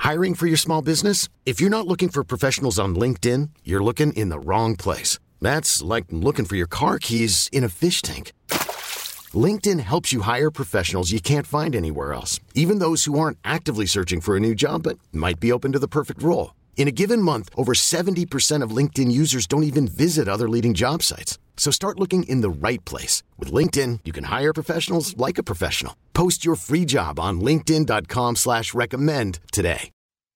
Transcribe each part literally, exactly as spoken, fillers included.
Hiring for your small business? If you're not looking for professionals on LinkedIn, you're looking in the wrong place. That's like looking for your car keys in a fish tank. LinkedIn helps you hire professionals you can't find anywhere else, even those who aren't actively searching for a new job but might be open to the perfect role. In a given month, over seventy percent of LinkedIn users don't even visit other leading job sites. So start looking in the right place. With LinkedIn, you can hire professionals like a professional. Post your free job on linkedin.com slash recommend today.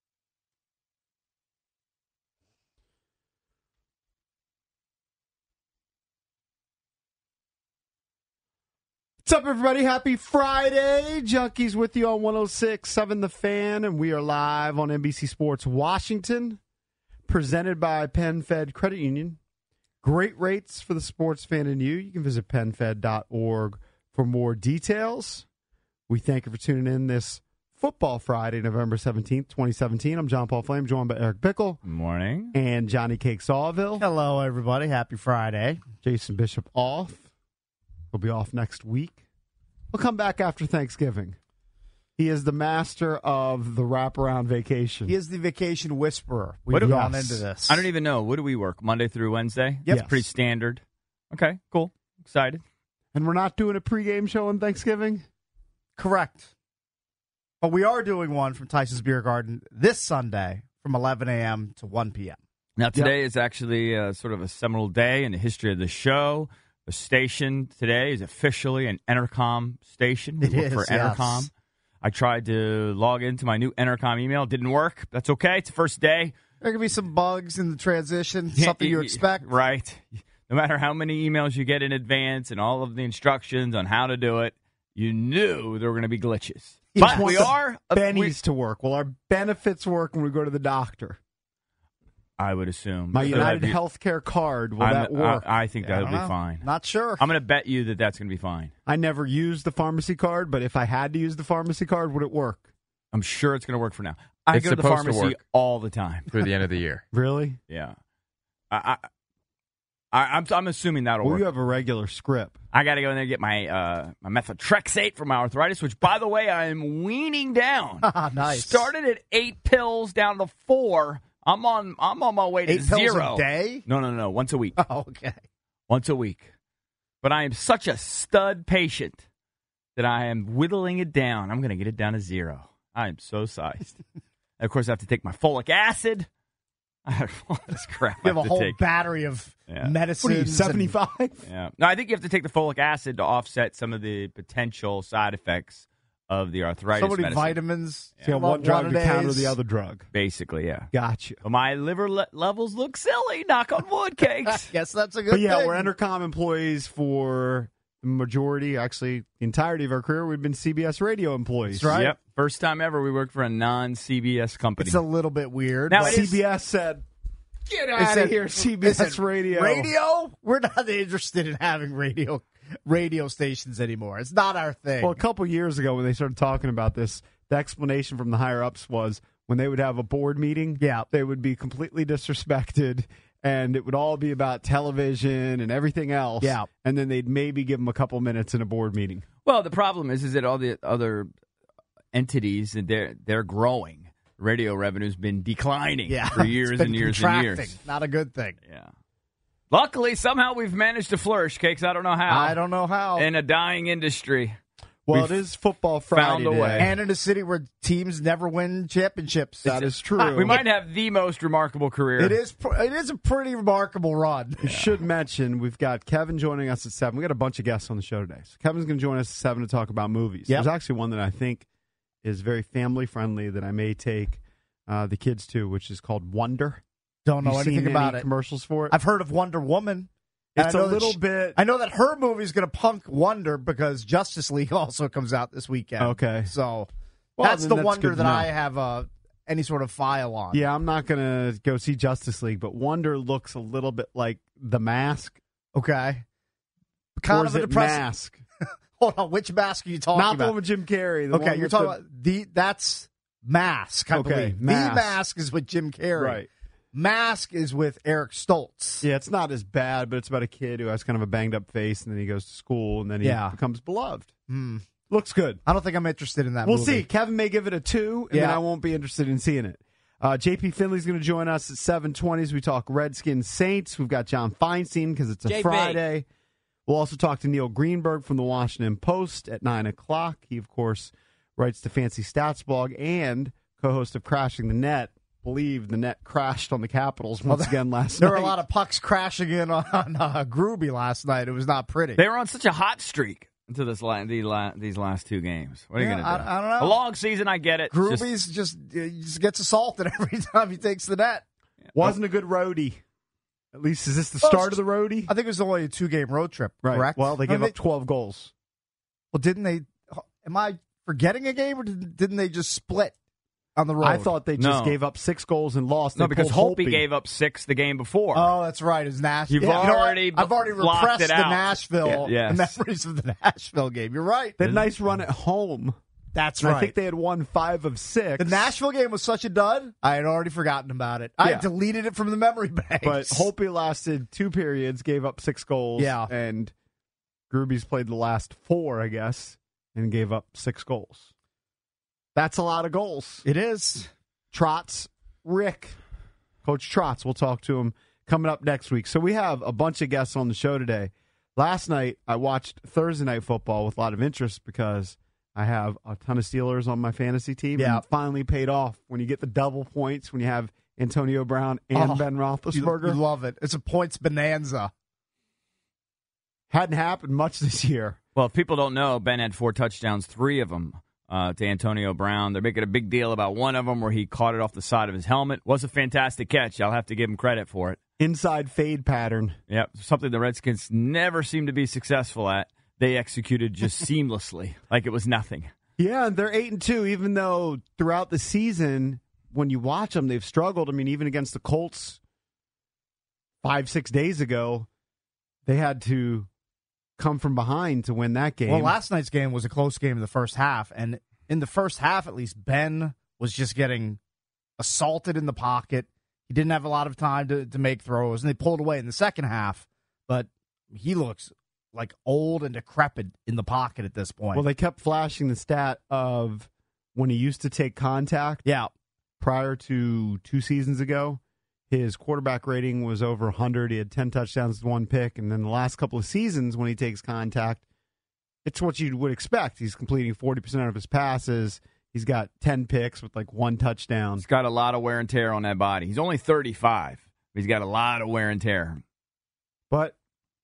What's up, everybody? Happy Friday. Junkies with you on one oh six point seven The Fan, and we are live on N B C Sports Washington, presented by PenFed Credit Union. Great rates for the sports fan in you. You can visit pen fed dot org for more details. We thank you for tuning in this Football Friday, November seventeenth, twenty seventeen. I'm John Paul Flame, joined by Eric Bickle. Good morning. And Johnny Cake Sawville. Hello, everybody. Happy Friday. Jason Bishop off. He'll be off next week. We'll come back after Thanksgiving. He is the master of the wraparound vacation. He is the vacation whisperer. We've What do- gone Yes. into this. I don't even know. What do we work? Monday through Wednesday? Yep. That's pretty standard. Okay, cool. Excited. And we're not doing a pregame show on Thanksgiving? Correct. But we are doing one from Tyson's Beer Garden this Sunday from eleven a.m. to one p.m. Now, today is actually uh, sort of a seminal day in the history of the show. The station today is officially an Entercom station. We It work is, for Entercom. yes. I tried to log into my new Entercom email. It didn't work. That's okay. It's the first day. There could be some bugs in the transition, something you expect. Right. No matter how many emails you get in advance and all of the instructions on how to do it, you knew there were going to be glitches. You But just want we the are. bennies to work. Well, our benefits work when we go to the doctor. I would assume. My So United that'd be- Healthcare card, will I'm- that work? I, I think Yeah, I that'll don't be know. fine. Not sure. I'm going to bet you that that's going to be fine. I never used the pharmacy card, but if I had to use the pharmacy card, would it work? I'm sure it's going to work for now. I It's go to the supposed to pharmacy work. all the time. through the end of the year. Really? Yeah. I, I, I, I'm, I'm assuming that'll Well, work. you have a regular script. I got to go in there and get my uh, my methotrexate for my arthritis, which, by the way, I am weaning down. Nice. Started at eight pills down to four. I'm on I'm on my way to Eight zero. pills a day? No, no, no. Once a week. Oh, okay. Once a week. But I am such a stud patient that I am whittling it down. I'm going to get it down to zero. I am so sized. And of course, I have to take my folic acid. I have all this crap You I have a to whole take. battery of Yeah. medicines. What are you, and- seventy-five? Yeah. No, I think you have to take the folic acid to offset some of the potential side effects of the arthritis So many medicine. vitamins. So you have About one drug a to counter days. the other drug. Basically, yeah. Gotcha. But my liver le- levels look silly. Knock on wood, cakes. Guess that's a good But yeah, thing. we're Entercom employees for the majority, actually, the entirety of our career. We've been C B S radio employees. That's right. Yep. First time ever we worked for a non-C B S company. It's a little bit weird. Now, but- it is- C B S said, get Is out it- of here, C B S is it radio. Radio? We're not interested in having radio radio stations anymore. It's not our thing. Well, a couple years ago when they started talking about this, the explanation from the higher-ups was when they would have a board meeting, Yeah. they would be completely disrespected, and it would all be about television and everything else. Yeah. And then they'd maybe give them a couple minutes in a board meeting. Well, the problem is, is that all the other entities, they're they're growing. Radio revenue's been declining yeah, for years it's been and years contracting. and years. Not a good thing. Yeah. Luckily, somehow we've managed to flourish, Cakes. I don't know how. I don't know how. In a dying industry. Well, We've it is Football Friday found a way. today. And in a city where teams never win championships. That is true. We might have the most remarkable career. It is. pr- It is a pretty remarkable run. We should mention we've got Kevin joining us at seven. We got a bunch of guests on the show today. So Kevin's going to join us at seven to talk about movies. Yep. There's actually one that I think is very family friendly that I may take uh, the kids to, which is called Wonder. Don't know You anything seen about any it. commercials for it? I've heard of Wonder Woman. And It's I know a that little she- bit. I know that her movie is going to punk Wonder because Justice League also comes out this weekend. Okay. So Well, that's then the that's Wonder good that to know. I have uh, any sort of file on. Yeah, I'm not going to go see Justice League, but Wonder looks a little bit like The Mask. Okay. Or Kind is of a it depressing. Mask? Hold on. Which mask are you talking Not the about? one with Jim Carrey. The Okay, one you're with talking the- about the that's Mask. I Okay, believe. Mask. The Mask is with Jim Carrey. Right. Mask is with Eric Stoltz. Yeah, it's not as bad, but it's about a kid who has kind of a banged up face, and then he goes to school, and then he Yeah. becomes beloved. Hmm. A Looks good. I don't think I'm interested in that We'll movie. see. Kevin may give it a two, and Yeah. then I won't be interested in seeing it. Uh, J P Finley's going to join us at seven twenty as we talk Redskins Saints. We've got John Feinstein because it's a J P. Friday. We'll also talk to Neil Greenberg from the Washington Post at nine o'clock. He, of course, writes the Fancy Stats blog and co-host of Crashing the Net. Believe the net crashed on the Capitals once Well, again last There night. were a lot of pucks crashing in on uh, Groovy last night. It was not pretty. They were on such a hot streak into this la- the la- these last two games. What are you Yeah, going to do? I- I don't know. A long season, I get it. Just- Groovy's just, uh, just gets assaulted every time he takes the net. Wasn't a good roadie. At least, is this the Well, start of the roadie? I think it was only a two-game road trip, Right. correct? Well, they No, gave up twelve goals. Well, didn't they? Am I forgetting a game, or did, didn't they just split on the road? I thought they just No. gave up six goals and lost. no, They because pulled Holtby gave up six the game before. Oh, that's right. It's Nashville. You've Yeah, you know what? already I've already blocked repressed it the out. Nashville Yeah, yes. memories of the Nashville game. You're right. They had a nice run at home. That's And right. I think they had won five of six. the Nashville game was such a dud. I had already forgotten about it. I Yeah. deleted it from the memory banks. But Holtby lasted two periods, gave up six goals. Yeah. And Gruby's played the last four, I guess, and gave up six goals. That's a lot of goals. it is. Trotz, Rick, Coach Trotz, we'll talk to him coming up next week. So we have a bunch of guests on the show today. Last night, I watched Thursday Night Football with a lot of interest because I have a ton of Steelers on my fantasy team. Yeah. And it finally paid off when you get the double points, when you have Antonio Brown and Oh, Ben You, Roethlisberger. you love it. It's a points bonanza. Hadn't happened much this year. Well, if people don't know, Ben had four touchdowns, three of them uh, to Antonio Brown. They're making a big deal about one of them where he caught it off the side of his helmet. Was a fantastic catch. I'll have to give him credit for it. Inside fade pattern. Yep, something the Redskins never seem to be successful at. They executed just seamlessly, like it was nothing. Yeah, and they're eight and two, even though throughout the season, when you watch them, they've struggled. I mean, even against the Colts five, six days ago, they had to come from behind to win that game. Well, last night's game was a close game in the first half, and in the first half, at least, Ben was just getting assaulted in the pocket. He didn't have a lot of time to, to make throws, and they pulled away in the second half. But he looks like old and decrepit in the pocket at this point. Well, they kept flashing the stat of when he used to take contact. yeah, Prior to two seasons ago, his quarterback rating was over one hundred. He had ten touchdowns, one pick. And then the last couple of seasons when he takes contact, it's what you would expect. He's completing forty percent of his passes. He's got ten picks with like one touchdown. He's got a lot of wear and tear on that body. He's only thirty-five. But he's got a lot of wear and tear. But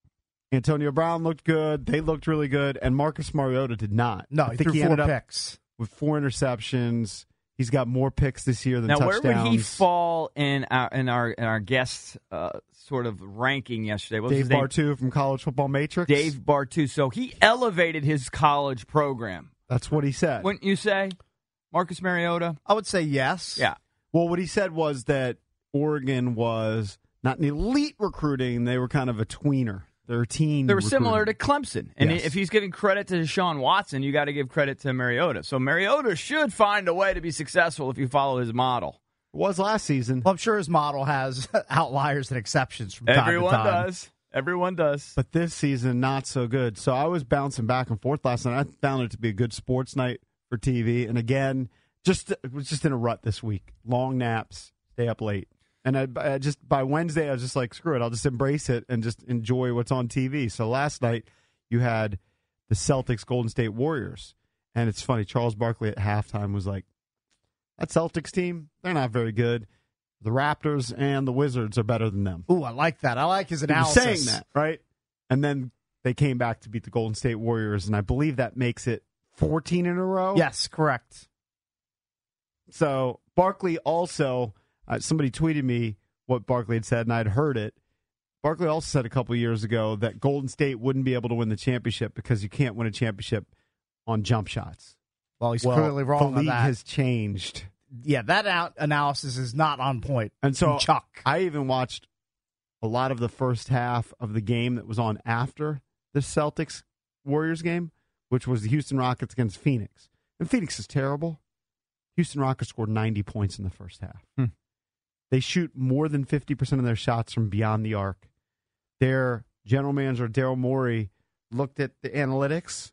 Antonio Brown looked good. They looked really good. And Marcus Mariota did not. no, I he think threw he four ended up picks. with four interceptions. He's got more picks this year than Now, touchdowns. where would he fall in our in our in our guest uh, sort of ranking yesterday? What was Dave his name? Bartu from College Football Matrix. Dave Bartu. So he elevated his college program. That's what he said. Wouldn't you say, Marcus Mariota? I would say yes. Yeah. Well, what he said was that Oregon was not an elite recruiting. They were kind of a tweener. They're a teen. They were similar to recruiting. Clemson. And Yes. if he's giving credit to Deshaun Watson, you got to give credit to Mariota. So Mariota should find a way to be successful if you follow his model. It was last season. Well, I'm sure his model has outliers and exceptions from time Everyone to time. does. Everyone does. But this season, not so good. So I was bouncing back and forth last night. I found it to be a good sports night for T V. And again, just it was just in a rut this week. Long naps, stay up late. And I, I just by Wednesday, I was just like, screw it. I'll just embrace it and just enjoy what's on T V. So last night, you had the Celtics Golden State Warriors. And it's funny, Charles Barkley at halftime was like, that Celtics team, they're not very good. The Raptors and the Wizards are better than them. Ooh, I like that. I like his He was analysis. saying that, right? And then they came back to beat the Golden State Warriors, and I believe that makes it fourteen in a row. Yes, correct. So Barkley also, uh, somebody tweeted me what Barkley had said, and I'd heard it. Barkley also said a couple years ago that Golden State wouldn't be able to win the championship because you can't win a championship on jump shots. Well, he's well, clearly wrong the on league that. has changed. Yeah, that out analysis is not on point. And so Chuck. I even watched a lot of the first half of the game that was on after the Celtics Warriors game, which was the Houston Rockets against Phoenix. And Phoenix is terrible. Houston Rockets scored ninety points in the first half. Hmm. They shoot more than fifty percent of their shots from beyond the arc. Their general manager, Daryl Morey, looked at the analytics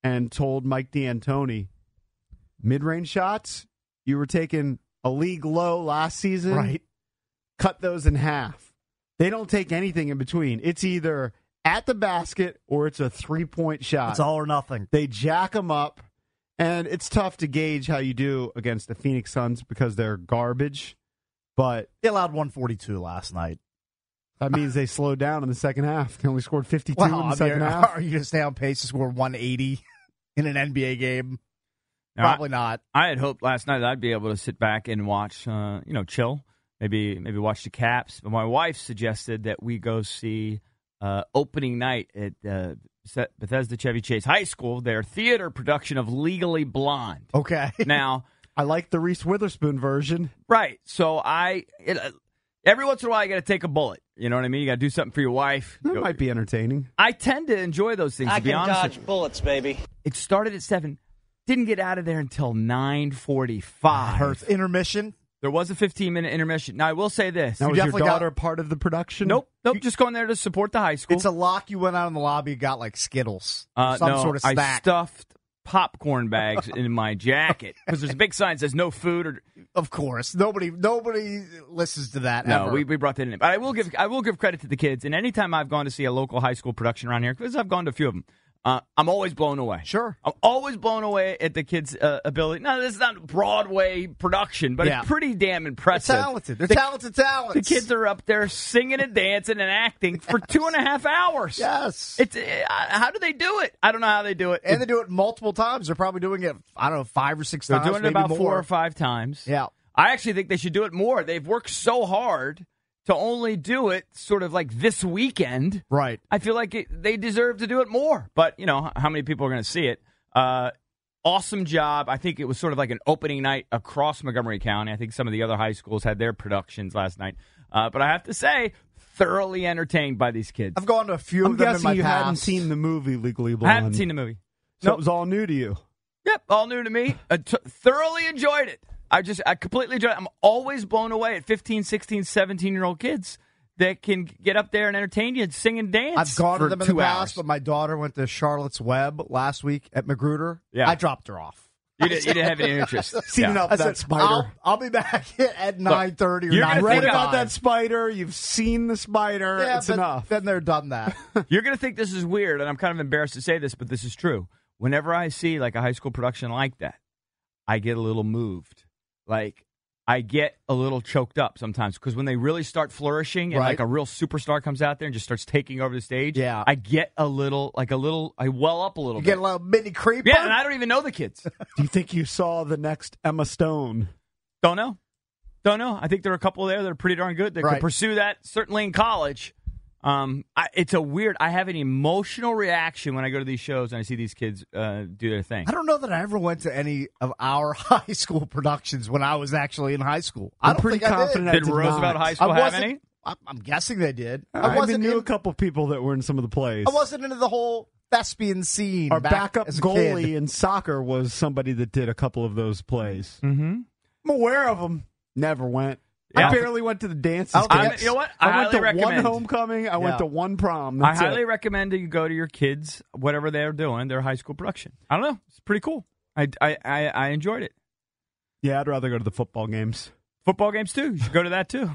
and told Mike D'Antoni, mid-range shots, you were taking a league low last season. Right. Cut those in half. They don't take anything in between. It's either at the basket or it's a three-point shot. It's all or nothing. They jack them up, and it's tough to gauge how you do against the Phoenix Suns because they're garbage. But They allowed one forty-two last night. that means they slowed down in the second half. They only scored fifty-two Well, in the I mean, second are, half. are you going to stay on pace to score one eighty in an N B A game? Now, Probably not. I had hoped last night that I'd be able to sit back and watch, uh, you know, chill, maybe maybe watch the Caps. But my wife suggested that we go see uh, opening night at uh, Bethesda Chevy Chase High School, their theater production of Legally Blonde. Okay. Now, I like the Reese Witherspoon version. right, so I it, uh, every once in a while you got to take a bullet. You know what I mean? You got to do something for your wife. That Go- might be entertaining. I tend to enjoy those things. I to be can honest, dodge with you. bullets, baby. It started at seven. Didn't get out of there until nine forty-five. Hurts. Intermission. There was a fifteen-minute intermission. Now, I will say this. Now, was your definitely got- daughter part of the production? Nope, nope. Just going there to support the high school. It's a lock. You went out in the lobby, got like Skittles, uh, some no, sort of I snack. stuffed popcorn bags in my jacket because there's a big sign that says no food or. Of course, nobody nobody listens to that. No, ever. we, we brought that in. But I will give I will give credit to the kids. And anytime I've gone to see a local high school production around here, because I've gone to a few of them, uh, I'm always blown away. Sure. I'm always blown away at the kids' uh, ability. Now, this is not Broadway production, but Yeah. it's pretty damn They're impressive. talented. They're The- talented talents. The kids are up there singing and dancing and acting for two and a half hours. Yes. It's uh, how do they do it? I don't know how they do it. and they do it multiple times. They're probably doing it, I don't know, five or six They're times. doing it maybe about more. four or five times. Yeah. I actually think they should do it more. They've worked so hard to only do it sort of like this weekend. Right. I feel like it, they deserve to do it more. But, you know, how many people are going to see it? Uh, awesome job. I think it was sort of like an opening night across Montgomery County. I think some of the other high schools had their productions last night. Uh, but I have to say, thoroughly entertained by these kids. I've gone to a few I'm of them in guessing my you past. hadn't seen the movie Legally I Blonde. haven't seen the movie. So Nope. it was all new to you. Yep, all new to me. I t- thoroughly enjoyed it. I just, I completely enjoyed it. I'm always blown away at fifteen, sixteen, seventeen-year-old kids that can get up there and entertain you and sing and dance I've gone for to them in two the past, hours. but my daughter went to Charlotte's Web last week at Magruder. Yeah. I dropped her off. You, did, you didn't have any interest. Seen Yeah. enough I of that said, spider. I'll, I'll be back at nine thirty or you're gonna nine Read think about about that spider. You've seen the spider. Yeah, it's but enough. then they're done that. You're going to think this is weird, and I'm kind of embarrassed to say this, but this is true. Whenever I see like a high school production like that, I get a little moved. Like, I get a little choked up sometimes because when they really start flourishing and Right. like a real superstar comes out there and just starts taking over the stage, Yeah. I get a little, like a little, I well up a little You bit. get a little mini creeper. Yeah, and I don't even know the kids. Do you think you saw the next Emma Stone? Don't know. Don't know. I think there are a couple there that are pretty darn good that Right. could pursue that, certainly in college. Um, I, it's a weird, I have an emotional reaction when I go to these shows and I see these kids uh, do their thing. I don't know that I ever went to any of our high school productions when I was actually in high school. I I'm don't pretty think confident I I Did did Roosevelt not. High did. School I have wasn't- any? I'm, I'm guessing they did. I I even wasn't. knew in- a couple people that were in some of the plays. I wasn't into the whole thespian scene. Our back backup as a goalie kid. in soccer was somebody that did a couple of those plays. Mm-hmm. I'm aware of them. Never went. Yeah. I barely went to the dances. I don't think kids. I, you know what? I, I, went highly to recommend. one homecoming. I went Yeah. to one prom. I That's highly it. recommend that you go to your kids, whatever they're doing, their high school production. I don't know. It's pretty cool. I, I, I, I enjoyed it. Yeah, I'd rather go to the football games. Football games, too. You should go to that, too.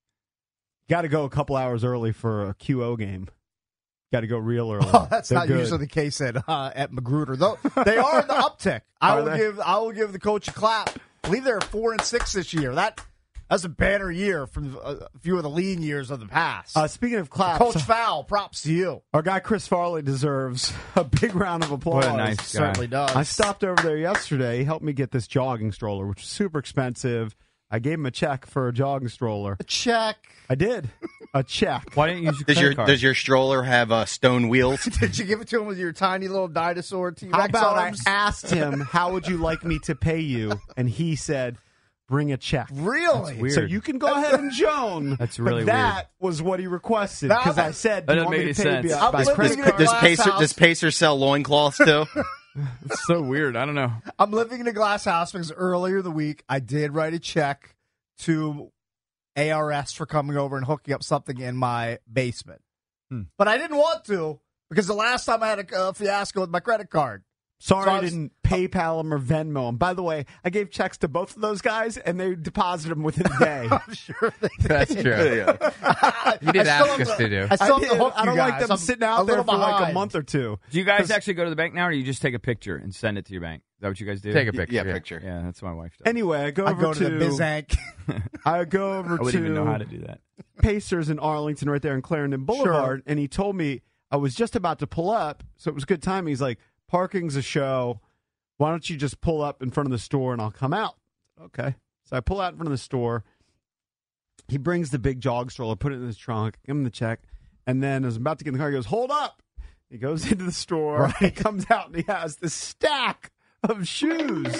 Got to go a couple hours early for a Q O game. Got to go real early. Oh, that's They're not good. usually the case at uh, at Magruder. Though they are in the uptick. I Are will they? give I will give the coach a clap. I believe they're four and six this year. That that's a banner year from a few of the lean years of the past. Uh, speaking of claps, Coach Fowl, props to you. our guy Chris Farley deserves a big round of applause. What a nice guy. Certainly does. I stopped over there yesterday. He helped me get this jogging stroller, which was super expensive. I gave him a check for a jogging stroller. a check. I did. A check. Why didn't you use your Does credit your card? does your stroller have uh, stone wheels? Did you give it to him with your tiny little dinosaur T-Rex How about arms? I asked him, how would you like me to pay you? And he said, bring a check. Really? That's weird. So you can go ahead and Joan. That's really but that was what he requested. Now Because I that- said, that do you doesn't want me make to any pay you sense. by I'm credit living in a card? Does glass Pacer house. does Pacer sell loincloths too? It's so weird. I don't know. I'm living in a glass house because earlier the week I did write a check to A R S for coming over and hooking up something in my basement. Hmm. But I didn't want to because the last time I had a uh, fiasco with my credit card. Sorry So I I was- didn't PayPal him or Venmo him. By the way, I gave checks to both of those guys, and they deposited them within a day. I'm sure they did. That's true. Yeah. You did I still ask have us to- to do. I still have did. to hook I don't you like guys. them I'm sitting a out there for little like a behind. month or two. Do you guys 'Cause- actually go to the bank now, or do you just take a picture and send it to your bank? Is that what you guys do? Take a picture. Yeah, yeah. picture. Yeah, that's what my wife does. Anyway, I go I over go to the Bizank. I go over I wouldn't to even know how to do that. Pacers in Arlington, right there in Clarendon Boulevard, and he told me I was just about to pull up, so it was good timing. He's like, "Parking's a show. Why don't you just pull up in front of the store and I'll come out?" Okay, so I pull out in front of the store. He brings the big jog stroller, put it in his trunk, give him the check, and then as I'm about to get in the car, he goes, "Hold up!" He goes into the store, he comes out, and he has this stack of shoes.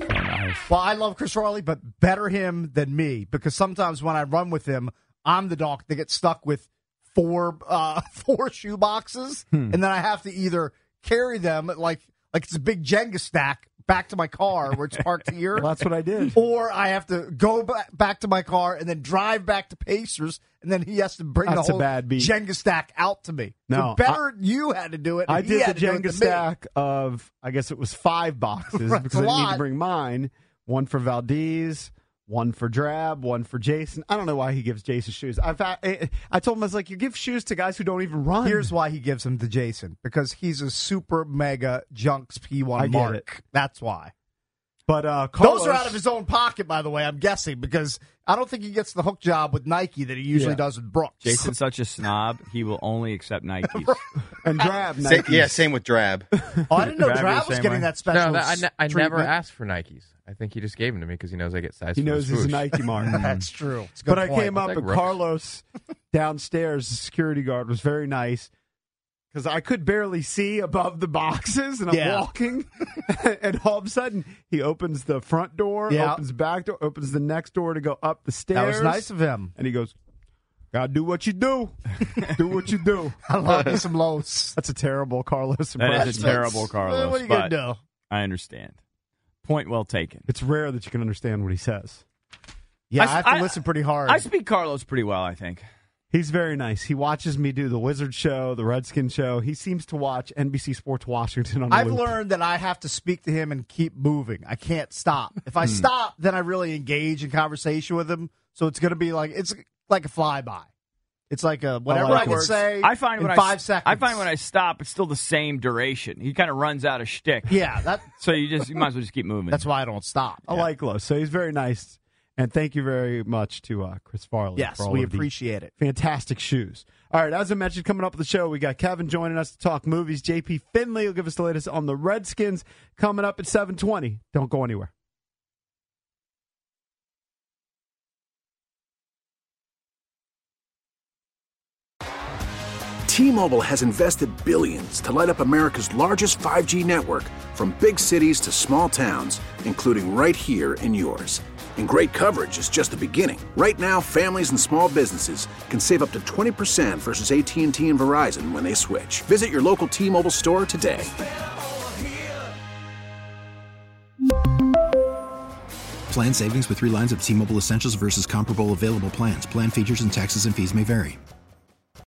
Well, I love Chris Farley, but better him than me because sometimes when I run with him, I'm the dog that gets stuck with four uh, four shoe boxes, Hmm. and then I have to either carry them like like it's a big Jenga stack back to my car where it's parked here, Well, that's what I did. or I have to go back, back to my car and then drive back to Pacers, and then he has to bring That's a the whole bad beat. Jenga stack out to me. No, so better you had to do it. I than he did the had to do it Jenga to me. stack of, I guess it was five boxes That's because a I need to lot. bring mine. One for Valdez, one for Drab, one for Jason. I don't know why he gives Jason shoes. I've, I, I told him, I was like, you give shoes to guys who don't even run. Here's why he gives them to Jason because he's a super mega Junks P one I get mark. it. That's why. But uh, Carlos, Those are out of his own pocket, by the way. I'm guessing because I don't think he gets the hook job with Nike that he usually Yeah. does with Brooks. Jason's such a snob; he will only accept Nikes. and Drab. Sa- Nikes. yeah, same with Drab. Oh, I didn't know Drab Drab the was same getting way. that special. No, that, I, ne- I never treatment. asked for Nikes. I think he just gave them to me because he knows I get size. He for the knows he's a swoosh. Nike mark. That's true. It's a good But I point. came up Like and Brooks. Carlos downstairs, the security guard, was very nice because I could barely see above the boxes, and I'm Yeah. walking, and all of a sudden he opens the front door, Yeah. opens the back door, opens the next door to go up the stairs. That was nice of him. And he goes, "Gotta do what you do. Do what you do." I love me some Los. That's a terrible Carlos That impression. is a terrible Carlos. What are you but gonna do? I understand. Point well taken. It's rare that you can understand what he says. Yeah, I, I- have to I- listen pretty hard. I speak Carlos pretty well, I think. He's very nice. He watches me do the Wizard Show, the Redskin Show. He seems to watch N B C Sports Washington on the I've loop. learned that I have to speak to him and keep moving. I can't stop. If Hmm. I stop, then I really engage in conversation with him. So it's going to be like it's like a flyby. It's like a whatever like I it can works. say. I find in when five I, seconds. I find when I stop, it's still the same duration. He kind of runs out of shtick. yeah, that So you just you might as well just keep moving. that's why I don't stop. I like Los. So he's very nice. And thank you very much to uh, Chris Farley. Yes, for all we of the appreciate it. fantastic shoes. All right, as I mentioned, coming up with the show, we got Kevin joining us to talk movies. J P Finley will give us the latest on the Redskins coming up at seven twenty. Don't go anywhere. T-Mobile has invested billions to light up America's largest five G network, from big cities to small towns, including right here in yours. And great coverage is just the beginning. Right now, families and small businesses can save up to twenty percent versus A T and T and Verizon when they switch. Visit your local T-Mobile store today. Plan savings with three lines of T-Mobile Essentials versus comparable available plans. Plan features and taxes and fees may vary.